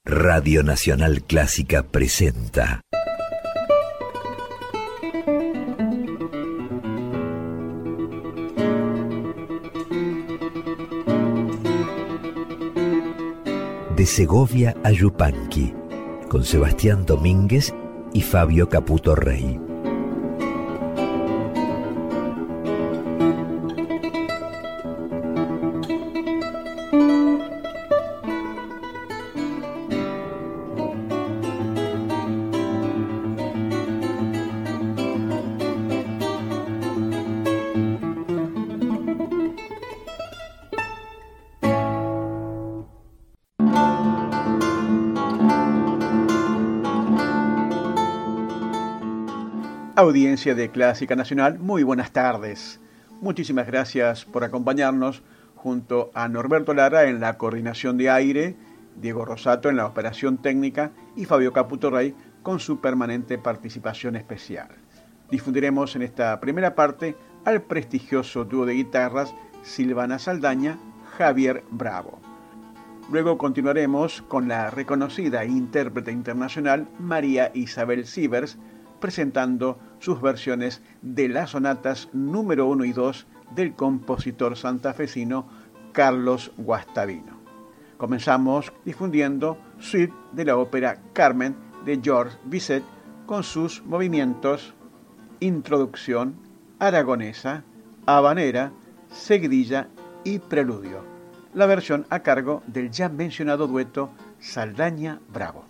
Radio Nacional Clásica presenta De Segovia a Yupanqui, con Sebastián Domínguez y Fabio Caputo Rey. Audiencia de Clásica Nacional, muy buenas tardes. Muchísimas gracias por acompañarnos junto a Norberto Lara en la coordinación de aire, Diego Rosato en la operación técnica y Fabio Caputo Rey con su permanente participación especial. Difundiremos en esta primera parte al prestigioso dúo de guitarras Silvana Saldaña, Javier Bravo. Luego continuaremos con la reconocida intérprete internacional María Isabel Sievers, presentando sus versiones de las sonatas número 1 y 2 del compositor santafesino Carlos Guastavino. Comenzamos difundiendo Suite de la ópera Carmen de Georges Bizet con sus movimientos Introducción, Aragonesa, Habanera, Seguidilla y Preludio. La versión a cargo del ya mencionado dueto Saldaña-Bravo.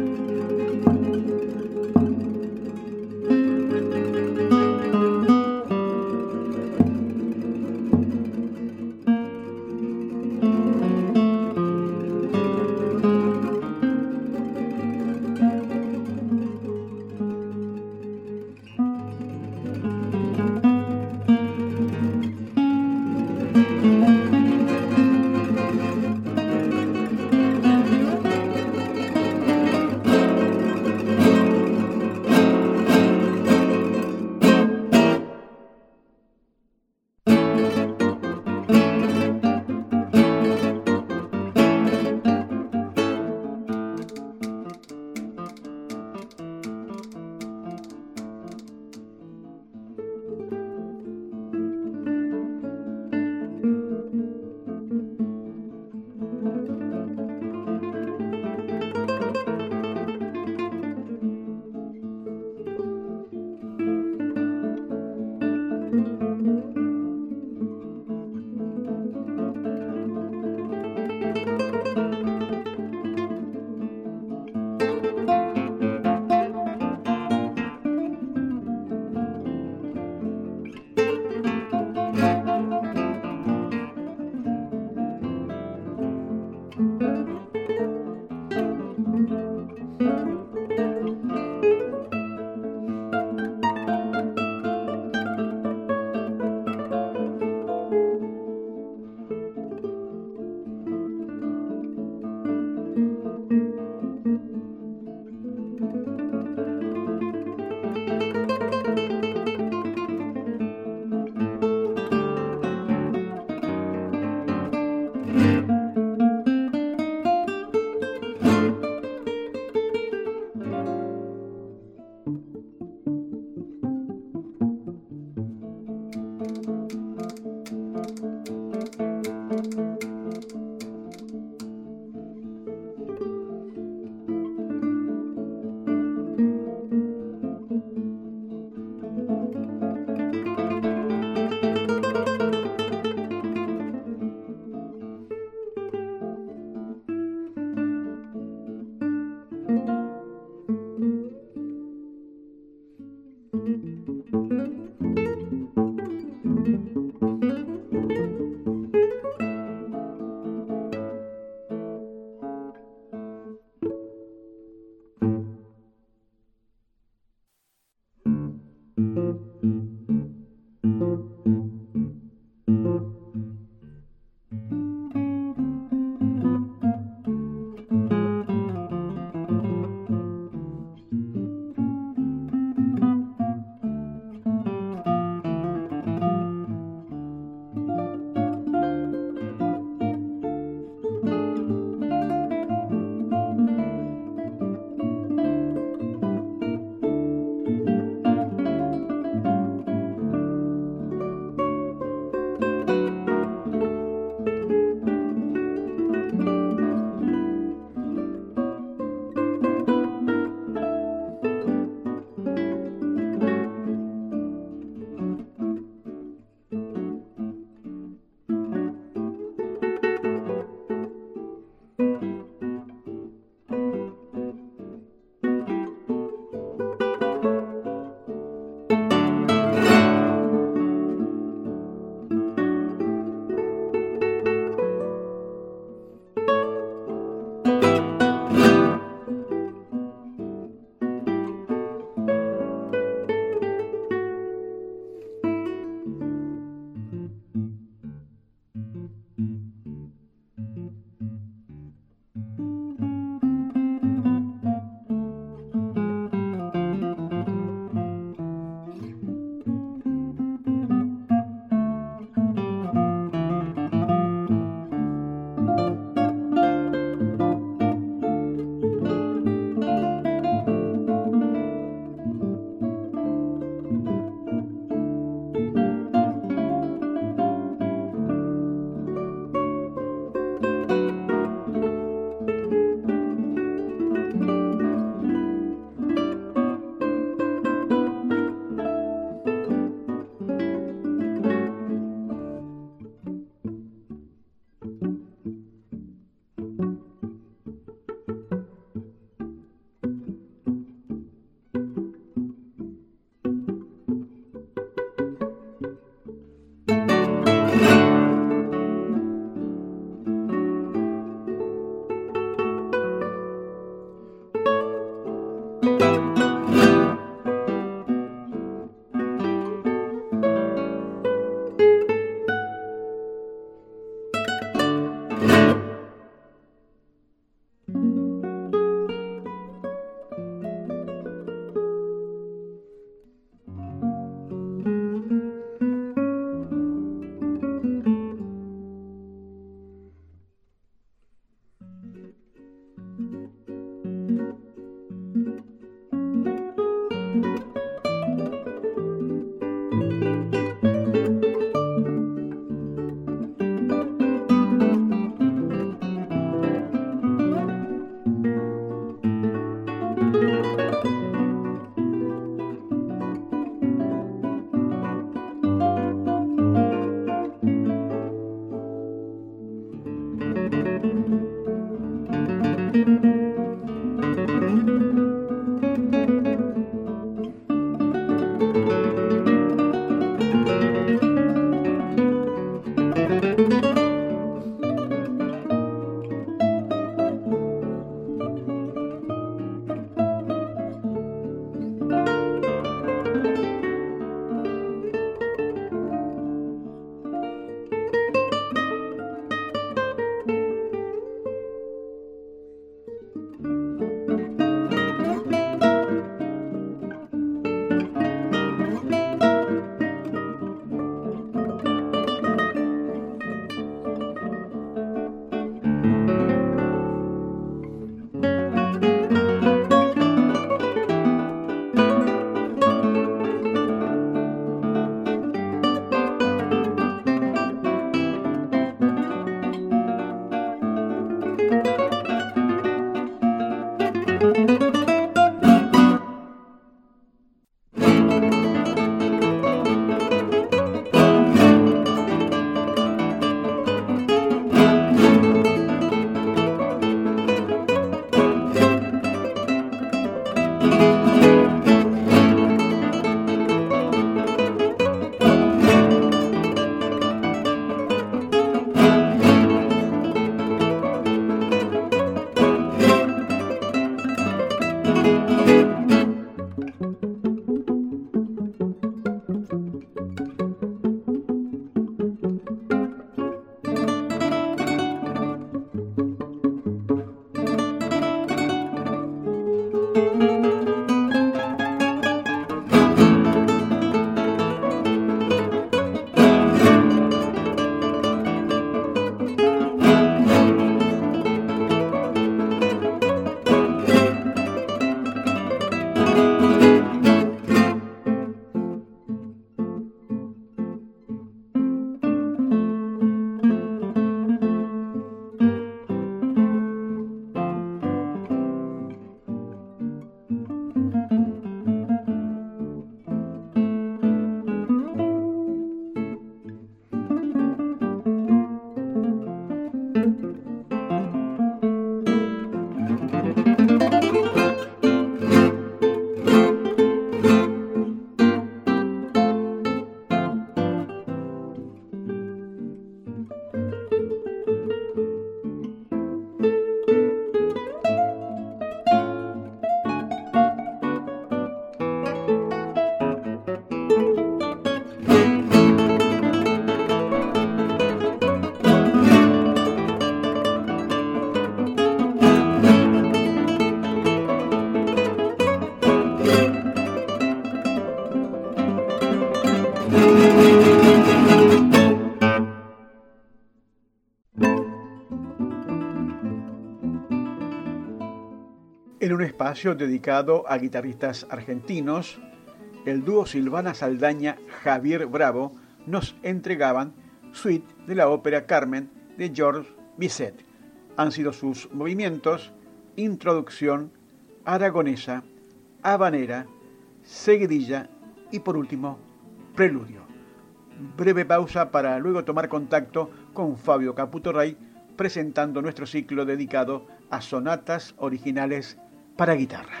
En un espacio dedicado a guitarristas argentinos, el dúo Silvana Saldaña-Javier Bravo nos entregaban Suite de la ópera Carmen de Georges Bizet. Han sido sus movimientos: introducción, aragonesa, habanera, seguidilla y por último, preludio. Breve pausa para luego tomar contacto con Fabio Caputo Rey presentando nuestro ciclo dedicado a sonatas originales para guitarra.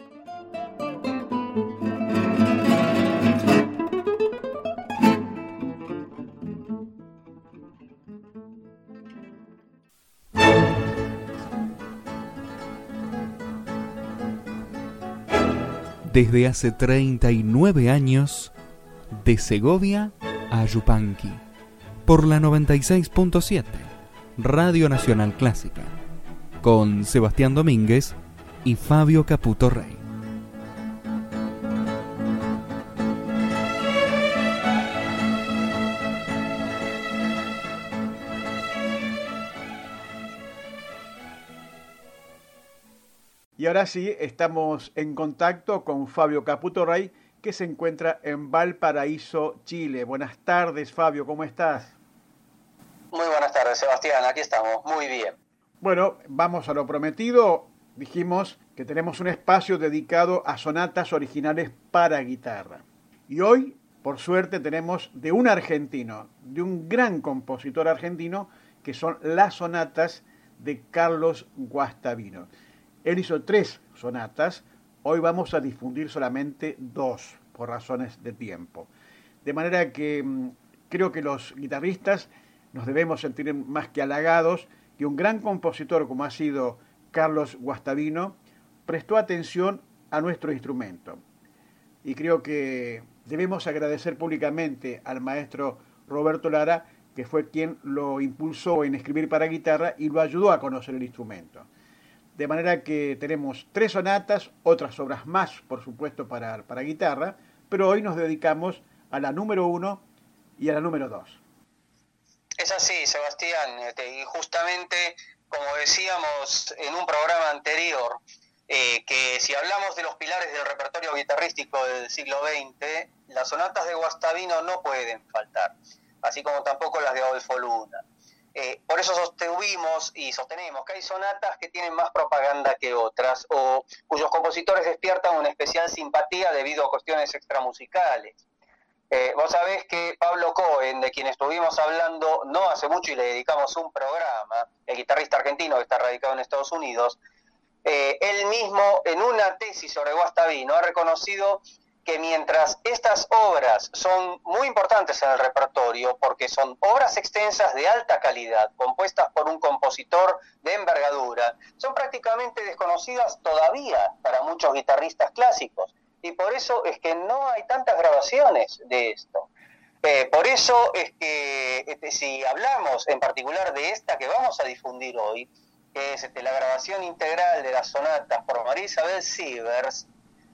Desde hace 39 años, de Segovia a Yupanqui, por la 96.7, Radio Nacional Clásica, con Sebastián Domínguez y Fabio Caputo Rey. Y ahora sí, estamos en contacto con Fabio Caputo Rey, que se encuentra en Valparaíso, Chile. Buenas tardes, Fabio, ¿cómo estás? Muy buenas tardes, Sebastián, aquí estamos, muy bien. Bueno, vamos a lo prometido. Dijimos que tenemos un espacio dedicado a sonatas originales para guitarra. Y hoy, por suerte, tenemos de un argentino, de un gran compositor argentino, que son las sonatas de Carlos Guastavino. Él hizo 3 sonatas, hoy vamos a difundir solamente 2, por razones de tiempo. De manera que creo que los guitarristas nos debemos sentir más que halagados que un gran compositor como ha sido Carlos Guastavino prestó atención a nuestro instrumento. Y creo que debemos agradecer públicamente al maestro Roberto Lara, que fue quien lo impulsó en escribir para guitarra y lo ayudó a conocer el instrumento. De manera que tenemos 3 sonatas, otras obras más, por supuesto, para guitarra, pero hoy nos dedicamos a la número 1 y a la número 2. Es así, Sebastián, y justamente, como decíamos en un programa anterior, que si hablamos de los pilares del repertorio guitarrístico del siglo XX, las sonatas de Guastavino no pueden faltar, así como tampoco las de Adolfo Luna. Por eso sostuvimos y sostenemos que hay sonatas que tienen más propaganda que otras, o cuyos compositores despiertan una especial simpatía debido a cuestiones extramusicales. Vos sabés que Pablo Cohen, de quien estuvimos hablando no hace mucho y le dedicamos un programa, el guitarrista argentino que está radicado en Estados Unidos, él mismo en una tesis sobre Guastavino ha reconocido que mientras estas obras son muy importantes en el repertorio, porque son obras extensas de alta calidad, compuestas por un compositor de envergadura, son prácticamente desconocidas todavía para muchos guitarristas clásicos, y por eso es que no hay tantas grabaciones de esto. Por eso es que si hablamos en particular de esta que vamos a difundir hoy, que es la grabación integral de las sonatas por María Isabel Sievers,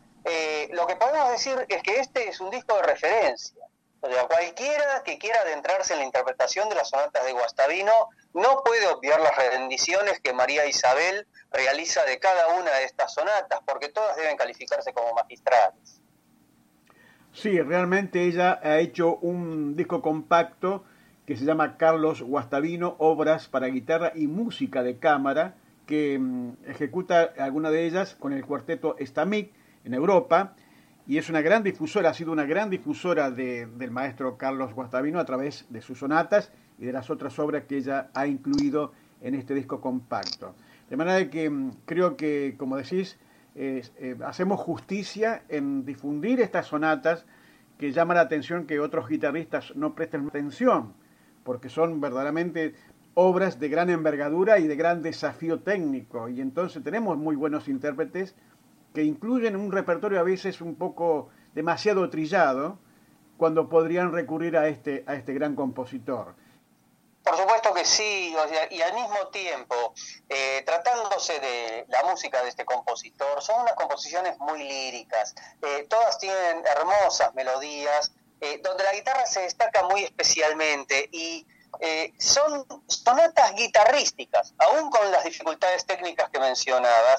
lo que podemos decir es que este es un disco de referencia. O sea, cualquiera que quiera adentrarse en la interpretación de las sonatas de Guastavino no puede obviar las rendiciones que María Isabel realiza de cada una de estas sonatas, porque todas deben calificarse como magistrales. Sí, realmente ella ha hecho un disco compacto que se llama Carlos Guastavino, obras para guitarra y música de cámara, que ejecuta alguna de ellas con el cuarteto Stamic en Europa, y es una gran difusora, ha sido una gran difusora del maestro Carlos Guastavino a través de sus sonatas y de las otras obras que ella ha incluido en este disco compacto. De manera que creo que, como decís, hacemos justicia en difundir estas sonatas que llama la atención que otros guitarristas no presten atención, porque son verdaderamente obras de gran envergadura y de gran desafío técnico, y entonces tenemos muy buenos intérpretes que incluyen un repertorio a veces un poco demasiado trillado, cuando podrían recurrir a este gran compositor. Por supuesto que sí, y al mismo tiempo, tratándose de la música de este compositor, son unas composiciones muy líricas, todas tienen hermosas melodías, donde la guitarra se destaca muy especialmente, y son sonatas guitarrísticas, aún con las dificultades técnicas que mencionabas,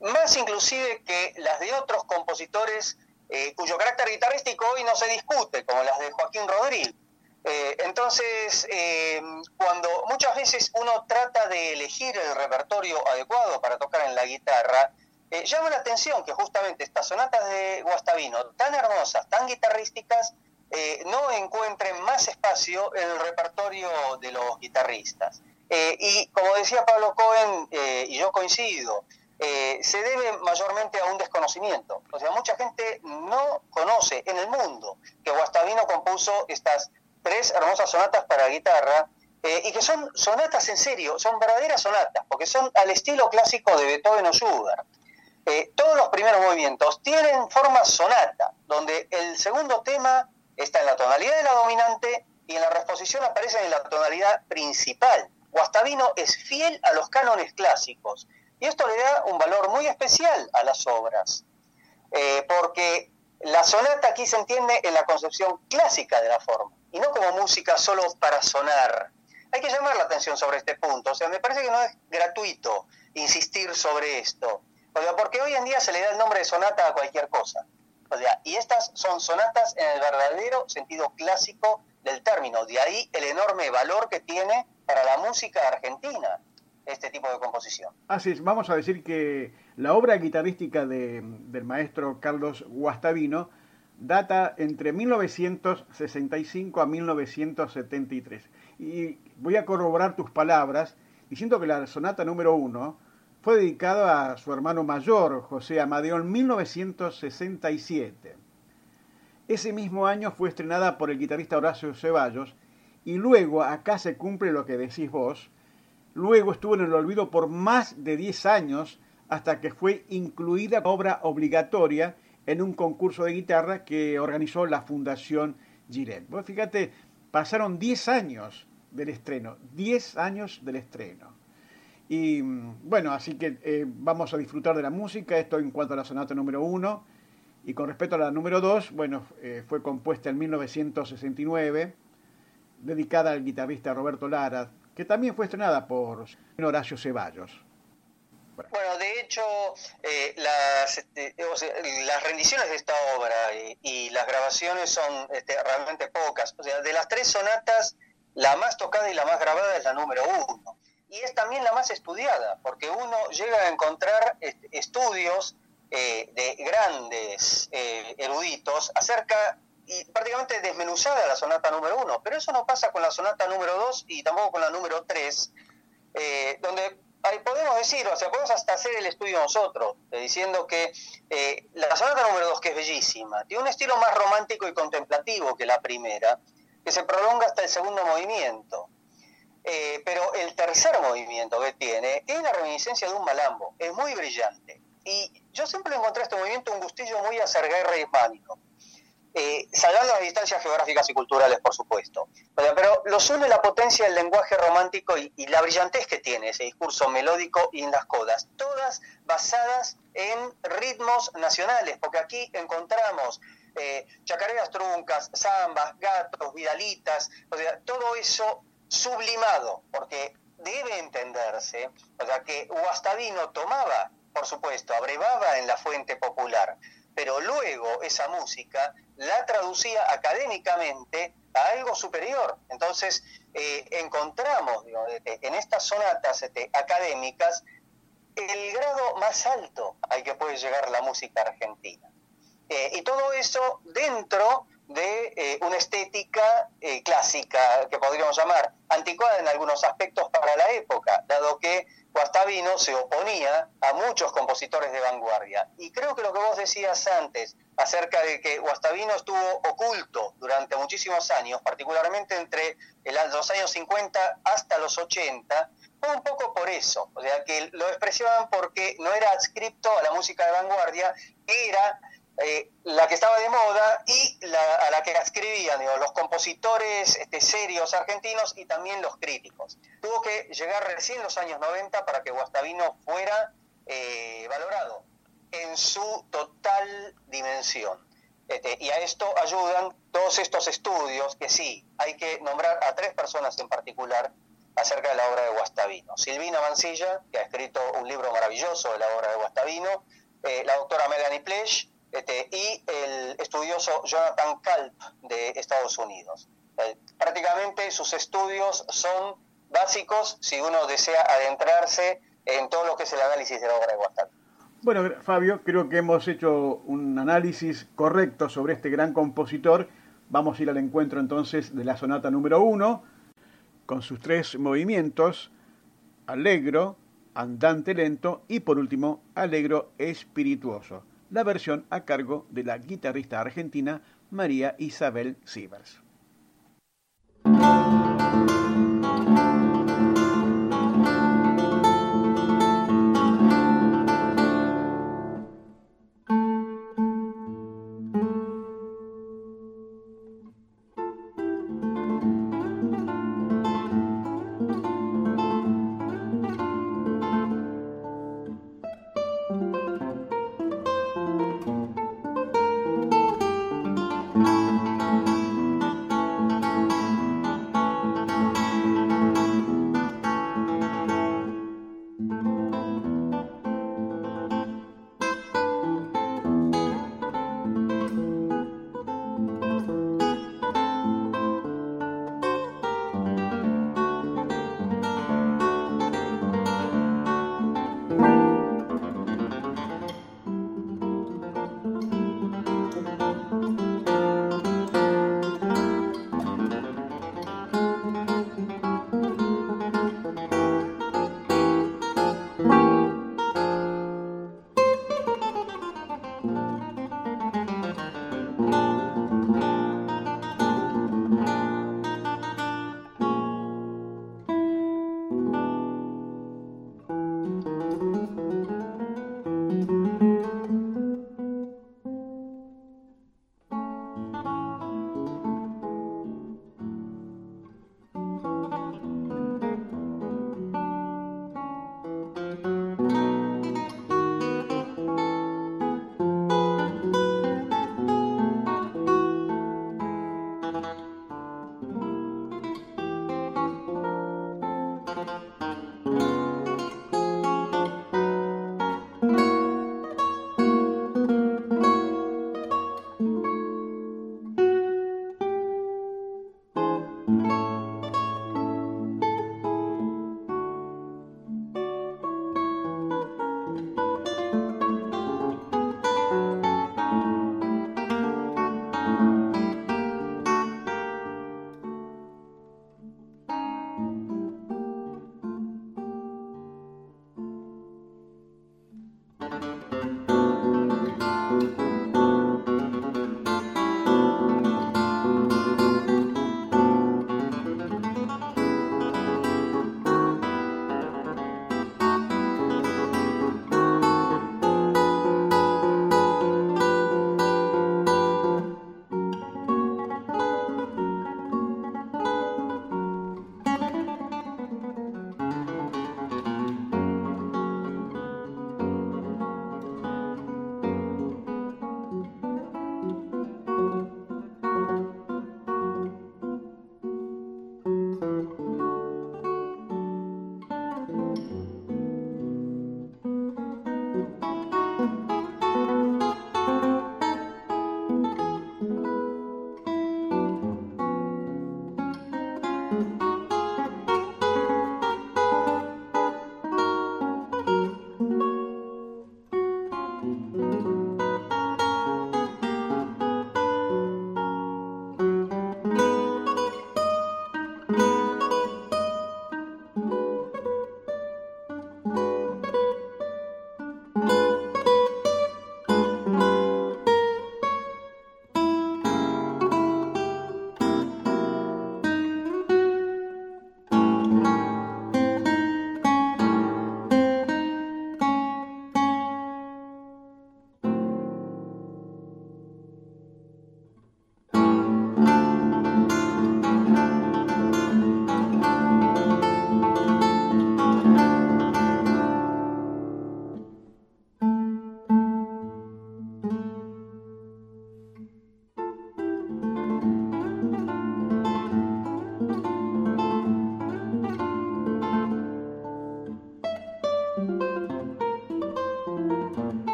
más inclusive que las de otros compositores cuyo carácter guitarrístico hoy no se discute, como las de Joaquín Rodríguez. Entonces, cuando muchas veces uno trata de elegir el repertorio adecuado para tocar en la guitarra, llama la atención que justamente estas sonatas de Guastavino, tan hermosas, tan guitarrísticas, no encuentren más espacio en el repertorio de los guitarristas. Y como decía Pablo Cohen, y yo coincido, se debe mayormente a un desconocimiento. O sea, mucha gente no conoce en el mundo que Guastavino compuso estas 3 hermosas sonatas para guitarra, y que son sonatas en serio, son verdaderas sonatas, porque son al estilo clásico de Beethoven o Schubert. Todos los primeros movimientos tienen forma sonata, donde el segundo tema está en la tonalidad de la dominante y en la reposición aparece en la tonalidad principal. Guastavino es fiel a los cánones clásicos, y esto le da un valor muy especial a las obras, porque la sonata aquí se entiende en la concepción clásica de la forma, y no como música solo para sonar. Hay que llamar la atención sobre este punto, o sea, me parece que no es gratuito insistir sobre esto, o sea, porque hoy en día se le da el nombre de sonata a cualquier cosa, o sea, y estas son sonatas en el verdadero sentido clásico del término, de ahí el enorme valor que tiene para la música argentina este tipo de composición. Así es, vamos a decir que la obra guitarrística del maestro Carlos Guastavino data entre 1965 a 1973. Y voy a corroborar tus palabras diciendo que la sonata número 1 fue dedicada a su hermano mayor, José Amadeo, en 1967. Ese mismo año fue estrenada por el guitarrista Horacio Ceballos, y luego, acá se cumple lo que decís vos, luego estuvo en el olvido por más de 10 años hasta que fue incluida obra obligatoria en un concurso de guitarra que organizó la Fundación Girén. Vos fíjate, pasaron 10 años del estreno, 10 años del estreno. Y bueno, así que vamos a disfrutar de la música, esto en cuanto a la sonata número 1. Y con respecto a la número 2, bueno, fue compuesta en 1969, dedicada al guitarrista Roberto Lara, que también fue estrenada por Horacio Ceballos. Bueno, de hecho, las rendiciones de esta obra y las grabaciones son realmente pocas. O sea, de las 3 sonatas, la más tocada y la más grabada es la número 1. Y es también la más estudiada, porque uno llega a encontrar estudios de grandes eruditos acerca, y prácticamente desmenuzada la sonata número 1, pero eso no pasa con la sonata número 2 y tampoco con la número 3, donde ahí podemos decir, o sea, podemos hasta hacer el estudio nosotros, diciendo que la sonata número 2, que es bellísima, tiene un estilo más romántico y contemplativo que la primera, que se prolonga hasta el segundo movimiento. Pero el tercer movimiento que tiene es la reminiscencia de un malambo, es muy brillante. Y yo siempre encontré este movimiento un gustillo muy a Sergei Rachmaninoff, salvando las distancias geográficas y culturales, por supuesto. Pero los une la potencia del lenguaje romántico y la brillantez que tiene ese discurso melódico y en las codas, todas basadas en ritmos nacionales, porque aquí encontramos chacareras truncas, zambas, gatos, vidalitas, o sea, todo eso sublimado, porque debe entenderse, o sea, que Guastavino tomaba, por supuesto, abrevaba en la fuente popular, pero luego esa música la traducía académicamente a algo superior. Entonces encontramos, digo, en estas sonatas académicas el grado más alto al que puede llegar la música argentina. Y todo eso dentro de una estética clásica, que podríamos llamar anticuada en algunos aspectos para la época, dado que Guastavino se oponía a muchos compositores de vanguardia. Y creo que lo que vos decías antes, acerca de que Guastavino estuvo oculto durante muchísimos años, particularmente entre los años 50 hasta los 80, fue un poco por eso. O sea, que lo despreciaban porque no era adscripto a la música de vanguardia, que era la que estaba de moda y a la que escribían, digo, los compositores serios argentinos y también los críticos. Tuvo que llegar recién los años 90 para que Guastavino fuera valorado en su total dimensión. Y a esto ayudan todos estos estudios, que sí, hay que nombrar a 3 personas en particular acerca de la obra de Guastavino. Silvina Mansilla, que ha escrito un libro maravilloso maravilloso de la obra de Guastavino, la doctora Melanie Plesch y el estudioso Jonathan Kalp de Estados Unidos. Prácticamente sus estudios son básicos si uno desea adentrarse en todo lo que es el análisis de la obra de Guastavino. Bueno, Fabio, creo que hemos hecho un análisis correcto sobre este gran compositor. Vamos a ir al encuentro entonces de la sonata número 1, con sus 3 movimientos: allegro, andante lento y por último allegro espirituoso. La versión a cargo de la guitarrista argentina María Isabel Sievers.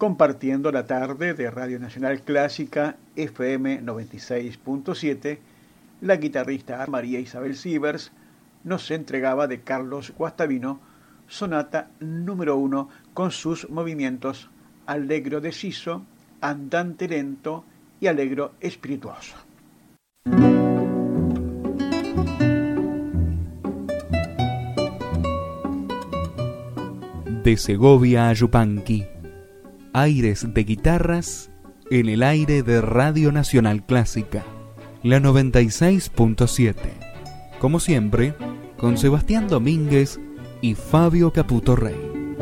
compartiendo la tarde de Radio Nacional Clásica FM 96.7, la guitarrista María Isabel Sivers nos entregaba de Carlos Guastavino sonata número 1 con sus movimientos allegro deciso, andante lento y allegro espirituoso. De Segovia a Yupanqui, aires de guitarras en el aire de Radio Nacional Clásica, la 96.7. Como siempre, con Sebastián Domínguez y Fabio Caputo Rey.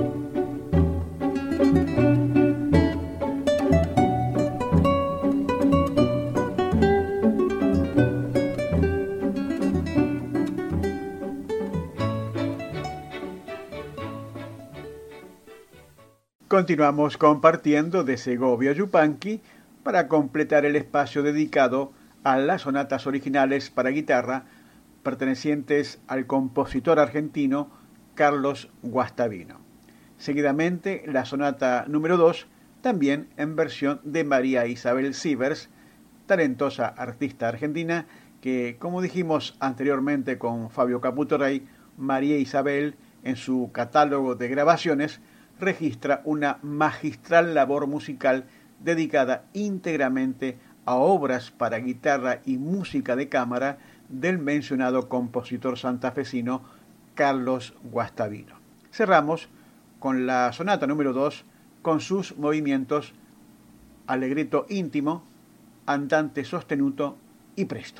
Continuamos compartiendo de Segovia a Yupanqui para completar el espacio dedicado a las sonatas originales para guitarra pertenecientes al compositor argentino Carlos Guastavino. Seguidamente, la sonata número 2, también en versión de María Isabel Sivers, talentosa artista argentina que, como dijimos anteriormente con Fabio Caputo Rey, María Isabel, en su catálogo de grabaciones, registra una magistral labor musical dedicada íntegramente a obras para guitarra y música de cámara del mencionado compositor santafesino Carlos Guastavino. Cerramos con la sonata número 2 con sus movimientos allegretto íntimo, andante sostenuto y presto.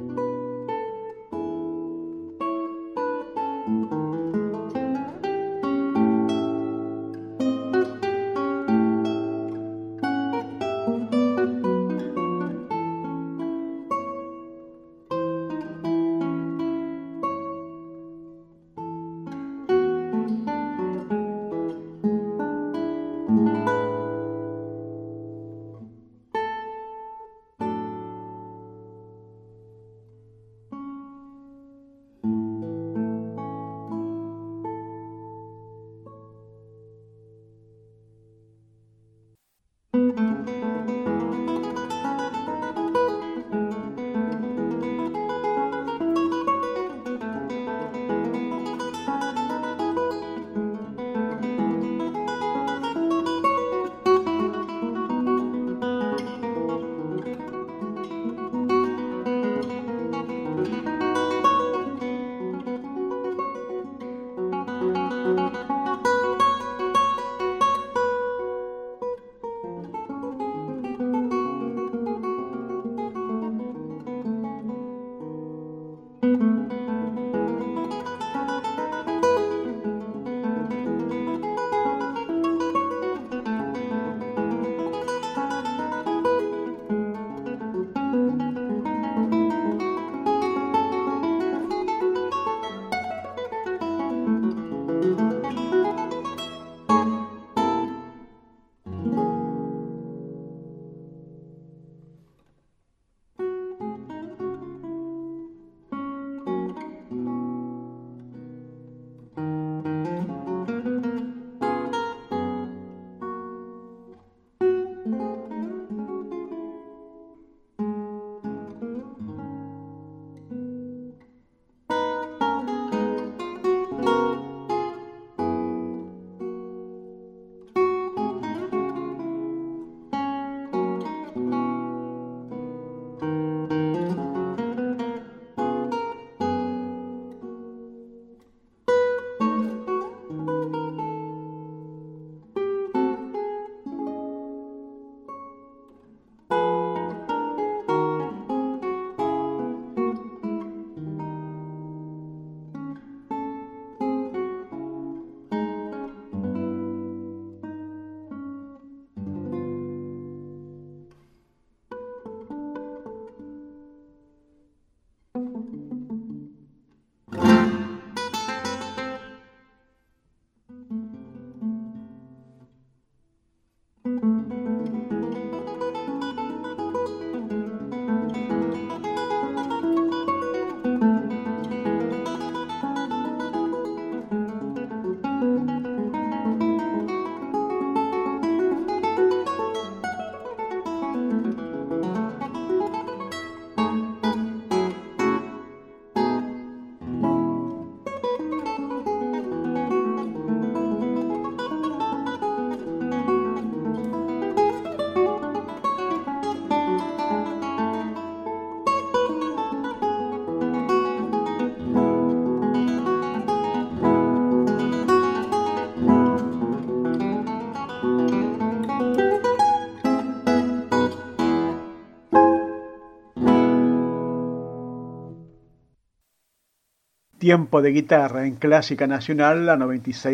Tiempo de guitarra en Clásica Nacional, la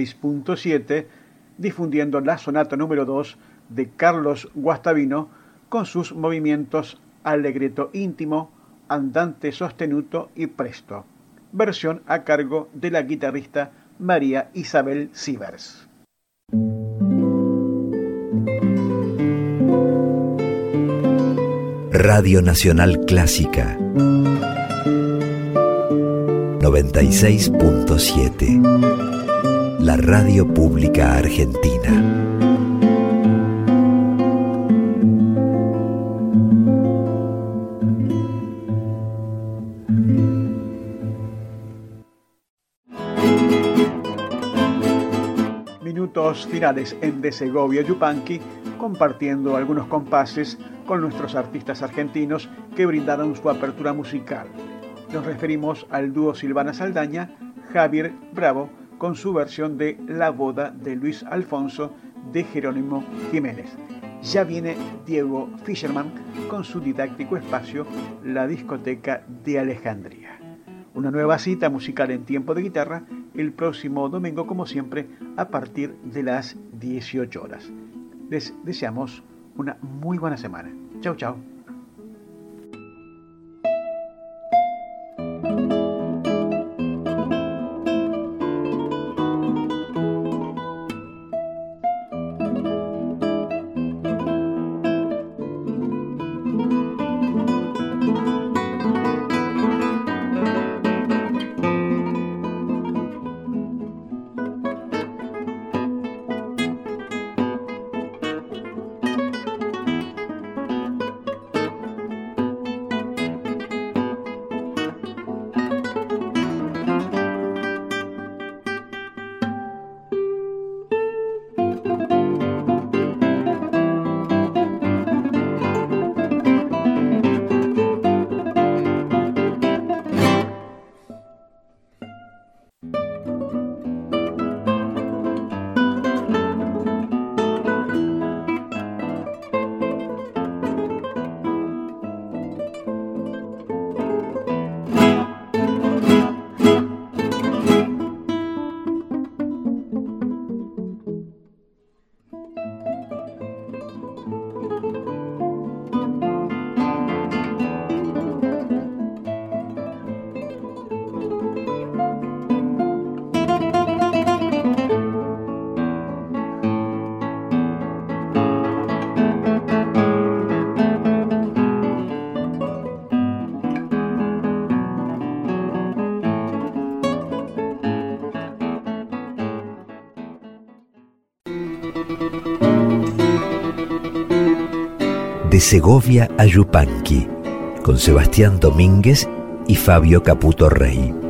96.7, difundiendo la sonata número 2 de Carlos Guastavino con sus movimientos allegretto íntimo, andante sostenuto y presto. Versión a cargo de la guitarrista María Isabel Sivers. Radio Nacional Clásica 96.7, la radio pública argentina. Minutos finales en De Segovia Yupanqui, compartiendo algunos compases con nuestros artistas argentinos que brindaron su apertura musical. Nos referimos al dúo Silvana Saldaña, Javier Bravo, con su versión de La boda de Luis Alfonso de Jerónimo Jiménez. ya viene Diego Fischerman con su didáctico espacio La Discoteca de Alejandría. Una nueva cita musical en Tiempo de Guitarra el próximo domingo, como siempre, a partir de las 18 horas. Les deseamos una muy buena semana. Chau, chau. De Segovia a Yupanqui, con Sebastián Domínguez y Fabio Caputo Rey.